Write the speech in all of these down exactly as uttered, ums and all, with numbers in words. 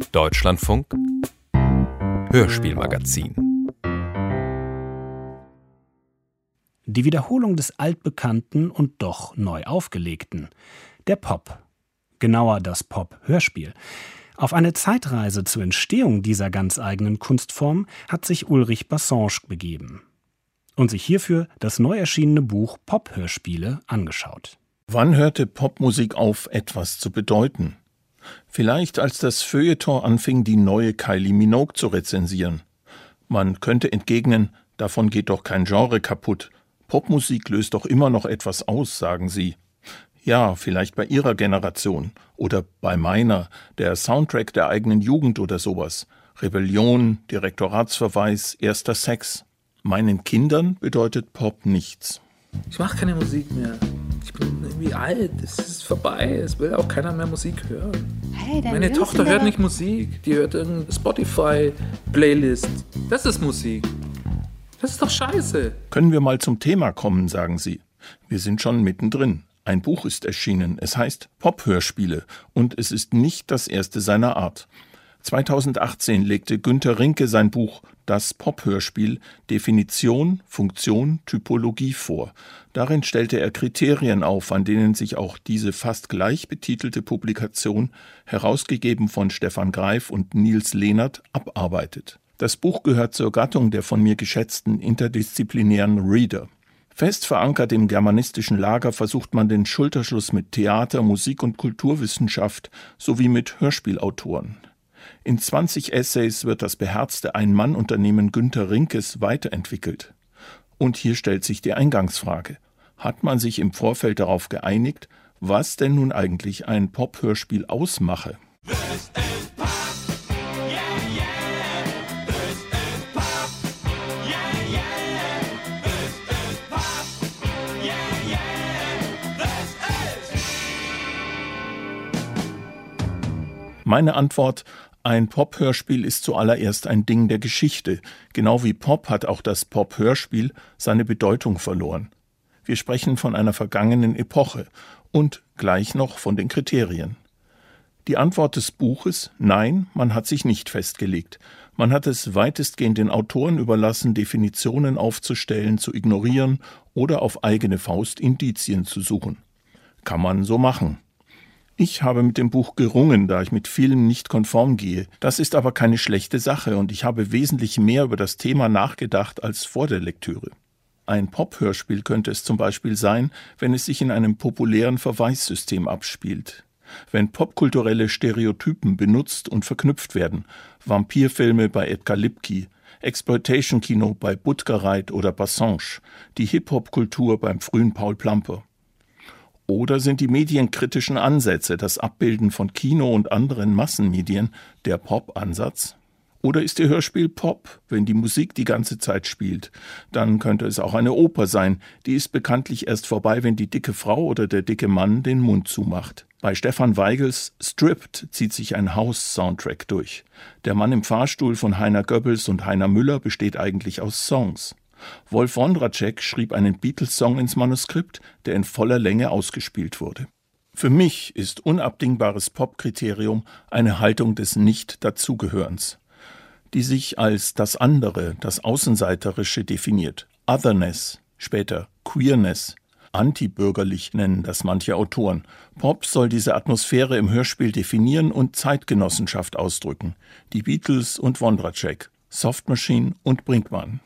Deutschlandfunk Hörspielmagazin. Die Wiederholung des altbekannten und doch neu aufgelegten. Der Pop. Genauer das Pop-Hörspiel. Auf eine Zeitreise zur Entstehung dieser ganz eigenen Kunstform hat sich Ulrich Bassange begeben und sich hierfür das neu erschienene Buch Pop-Hörspiele angeschaut. Wann hörte Popmusik auf, etwas zu bedeuten? Vielleicht als das Feuilleton anfing, die neue Kylie Minogue zu rezensieren. Man könnte entgegnen, davon geht doch kein Genre kaputt. Popmusik löst doch immer noch etwas aus, sagen sie. Ja, vielleicht bei ihrer Generation oder bei meiner, der Soundtrack der eigenen Jugend oder sowas. Rebellion, Direktoratsverweis, erster Sex. Meinen Kindern bedeutet Pop nichts. Ich mache keine Musik mehr. Ich bin irgendwie alt. Es ist vorbei. Es will auch keiner mehr Musik hören. Hey, Meine Tochter hört nicht Musik. Die hört irgendeine Spotify-Playlist. Das ist Musik. Das ist doch scheiße. Können wir mal zum Thema kommen, sagen sie. Wir sind schon mittendrin. Ein Buch ist erschienen. Es heißt Pop-Hörspiele und es ist nicht das erste seiner Art. zweitausendachtzehn legte Günter Rinke sein Buch Das Pop-Hörspiel Definition, Funktion, Typologie vor. Darin stellte er Kriterien auf, an denen sich auch diese fast gleich betitelte Publikation, herausgegeben von Stefan Greif und Nils Lehnert, abarbeitet. Das Buch gehört zur Gattung der von mir geschätzten interdisziplinären Reader. Fest verankert im germanistischen Lager versucht man den Schulterschluss mit Theater, Musik und Kulturwissenschaft sowie mit Hörspielautoren. In zwanzig Essays wird das beherzte Ein-Mann-Unternehmen Günter Rinkes weiterentwickelt. Und hier stellt sich die Eingangsfrage. Hat man sich im Vorfeld darauf geeinigt, was denn nun eigentlich ein Pop-Hörspiel ausmache? Meine Antwort: Ein Pop-Hörspiel ist zuallererst ein Ding der Geschichte. Genau wie Pop hat auch das Pop-Hörspiel seine Bedeutung verloren. Wir sprechen von einer vergangenen Epoche und gleich noch von den Kriterien. Die Antwort des Buches: Nein, man hat sich nicht festgelegt. Man hat es weitestgehend den Autoren überlassen, Definitionen aufzustellen, zu ignorieren oder auf eigene Faust Indizien zu suchen. Kann man so machen. Ich habe mit dem Buch gerungen, da ich mit vielem nicht konform gehe. Das ist aber keine schlechte Sache und ich habe wesentlich mehr über das Thema nachgedacht als vor der Lektüre. Ein Pop-Hörspiel könnte es zum Beispiel sein, wenn es sich in einem populären Verweissystem abspielt. Wenn popkulturelle Stereotypen benutzt und verknüpft werden, Vampirfilme bei Edgar Lipki, Exploitation-Kino bei Butgereit oder Bassange, die Hip-Hop-Kultur beim frühen Paul Plamper. Oder sind die medienkritischen Ansätze, das Abbilden von Kino und anderen Massenmedien, der Pop-Ansatz? Oder ist ihr Hörspiel Pop, wenn die Musik die ganze Zeit spielt? Dann könnte es auch eine Oper sein, die ist bekanntlich erst vorbei, wenn die dicke Frau oder der dicke Mann den Mund zumacht. Bei Stefan Weigels Stripped zieht sich ein House-Soundtrack durch. Der Mann im Fahrstuhl von Heiner Goebbels und Heiner Müller besteht eigentlich aus Songs. Wolf Wondratschek schrieb einen Beatles-Song ins Manuskript, der in voller Länge ausgespielt wurde. Für mich ist unabdingbares Pop-Kriterium eine Haltung des Nicht-Dazugehörens, die sich als das andere, das Außenseiterische definiert. Otherness, später Queerness, antibürgerlich nennen das manche Autoren. Pop soll diese Atmosphäre im Hörspiel definieren und Zeitgenossenschaft ausdrücken. Die Beatles und Wondratschek, Soft Machine und Brinkmann.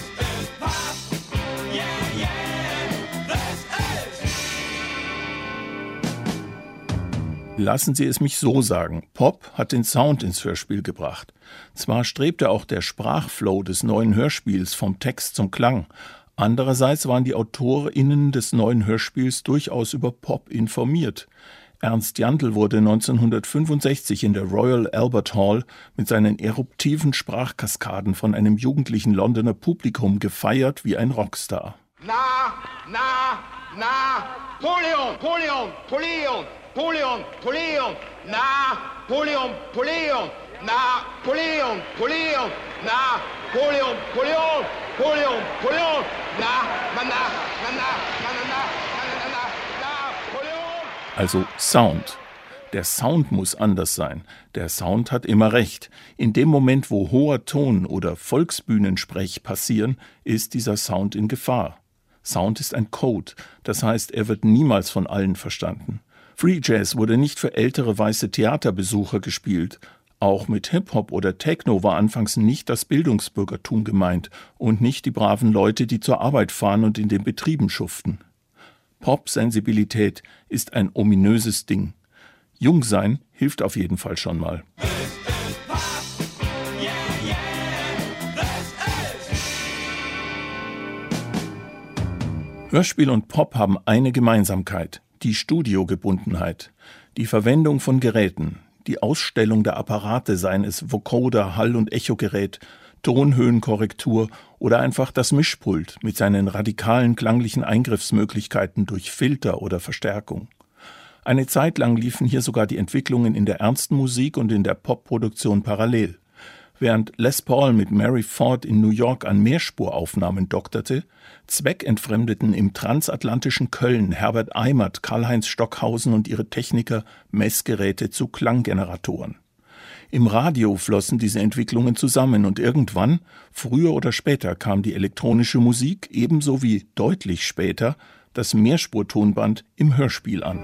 Lassen Sie es mich so sagen, Pop hat den Sound ins Hörspiel gebracht. Zwar strebte auch der Sprachflow des neuen Hörspiels vom Text zum Klang, andererseits waren die AutorInnen des neuen Hörspiels durchaus über Pop informiert. Ernst Jandl wurde neunzehnhundertfünfundsechzig in der Royal Albert Hall mit seinen eruptiven Sprachkaskaden von einem jugendlichen Londoner Publikum gefeiert wie ein Rockstar. Na, na, na, Napoleon, Napoleon, Napoleon. Napoleon, Napoleon, Napoleon, Napoleon, Napoleon, Napoleon, Napoleon, Napoleon, Napoleon, Napoleon, na, na, na, na, na, na, na, na, na, Napoleon. Also Sound. Der Sound muss anders sein. Der Sound hat immer recht. In dem Moment, wo hoher Ton oder Volksbühnensprech passieren, ist dieser Sound in Gefahr. Sound ist ein Code, das heißt, er wird niemals von allen verstanden. Free Jazz wurde nicht für ältere weiße Theaterbesucher gespielt. Auch mit Hip-Hop oder Techno war anfangs nicht das Bildungsbürgertum gemeint und nicht die braven Leute, die zur Arbeit fahren und in den Betrieben schuften. Pop-Sensibilität ist ein ominöses Ding. Jung sein hilft auf jeden Fall schon mal. Hörspiel und Pop haben eine Gemeinsamkeit, die Studiogebundenheit, die Verwendung von Geräten, die Ausstellung der Apparate, seien es Vocoder, Hall- und Echogerät, Tonhöhenkorrektur oder einfach das Mischpult mit seinen radikalen klanglichen Eingriffsmöglichkeiten durch Filter oder Verstärkung. Eine Zeit lang liefen hier sogar die Entwicklungen in der ernsten Musik und in der Popproduktion parallel. Während Les Paul mit Mary Ford in New York an Mehrspuraufnahmen dokterte, zweckentfremdeten im transatlantischen Köln Herbert Eimert, Karl-Heinz Stockhausen und ihre Techniker Messgeräte zu Klanggeneratoren. Im Radio flossen diese Entwicklungen zusammen und irgendwann, früher oder später, kam die elektronische Musik ebenso wie deutlich später das Mehrspurtonband im Hörspiel an.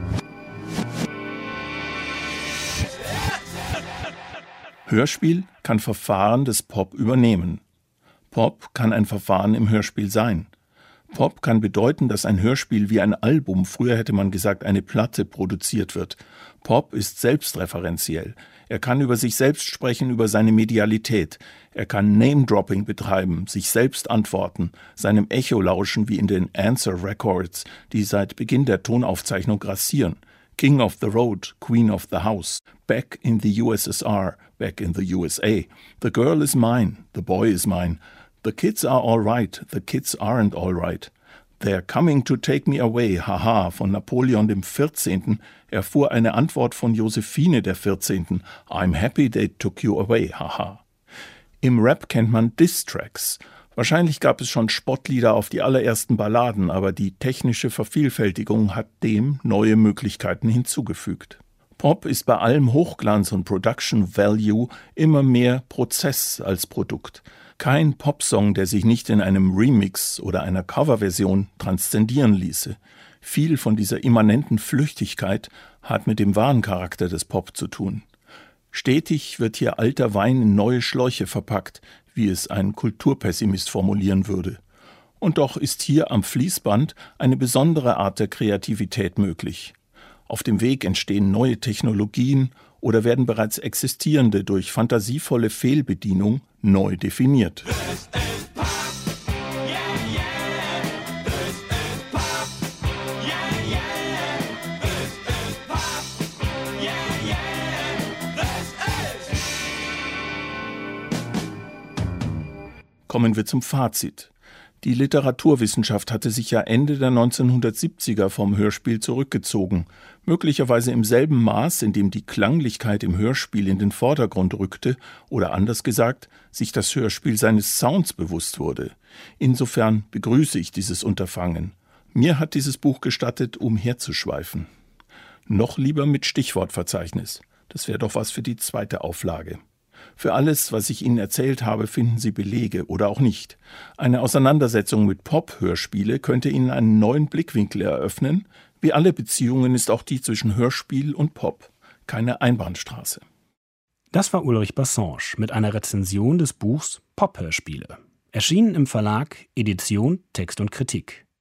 Hörspiel kann Verfahren des Pop übernehmen. Pop kann ein Verfahren im Hörspiel sein. Pop kann bedeuten, dass ein Hörspiel wie ein Album, früher hätte man gesagt eine Platte, produziert wird. Pop ist selbstreferenziell. Er kann über sich selbst sprechen, über seine Medialität. Er kann Name-Dropping betreiben, sich selbst antworten, seinem Echo lauschen wie in den Answer Records, die seit Beginn der Tonaufzeichnung grassieren. King of the Road, Queen of the House, back in the U S S R, back in the U S A. The girl is mine, the boy is mine. The kids are all right, the kids aren't all right. They're coming to take me away, haha, von Napoleon dem vierzehnten erfuhr eine Antwort von Josephine der vierzehnten I'm happy they took you away, haha. Im Rap kennt man Diss-Tracks. Wahrscheinlich gab es schon Spottlieder auf die allerersten Balladen, aber die technische Vervielfältigung hat dem neue Möglichkeiten hinzugefügt. Pop ist bei allem Hochglanz und Production Value immer mehr Prozess als Produkt. Kein Popsong, der sich nicht in einem Remix oder einer Coverversion transzendieren ließe. Viel von dieser immanenten Flüchtigkeit hat mit dem wahren Charakter des Pop zu tun. Stetig wird hier alter Wein in neue Schläuche verpackt, wie es ein Kulturpessimist formulieren würde. Und doch ist hier am Fließband eine besondere Art der Kreativität möglich. Auf dem Weg entstehen neue Technologien oder werden bereits existierende durch fantasievolle Fehlbedienung neu definiert. Kommen wir zum Fazit. Die Literaturwissenschaft hatte sich ja Ende der neunzehnhundertsiebziger vom Hörspiel zurückgezogen, möglicherweise im selben Maß, in dem die Klanglichkeit im Hörspiel in den Vordergrund rückte oder anders gesagt, sich das Hörspiel seines Sounds bewusst wurde. Insofern begrüße ich dieses Unterfangen. Mir hat dieses Buch gestattet, umherzuschweifen. Noch lieber mit Stichwortverzeichnis. Das wäre doch was für die zweite Auflage. Für alles, was ich Ihnen erzählt habe, finden Sie Belege oder auch nicht. Eine Auseinandersetzung mit Pop-Hörspiele könnte Ihnen einen neuen Blickwinkel eröffnen. Wie alle Beziehungen ist auch die zwischen Hörspiel und Pop keine Einbahnstraße. Das war Ulrich Bassange mit einer Rezension des Buchs Pop-Hörspiele. Erschienen im Verlag Edition Text und Kritik.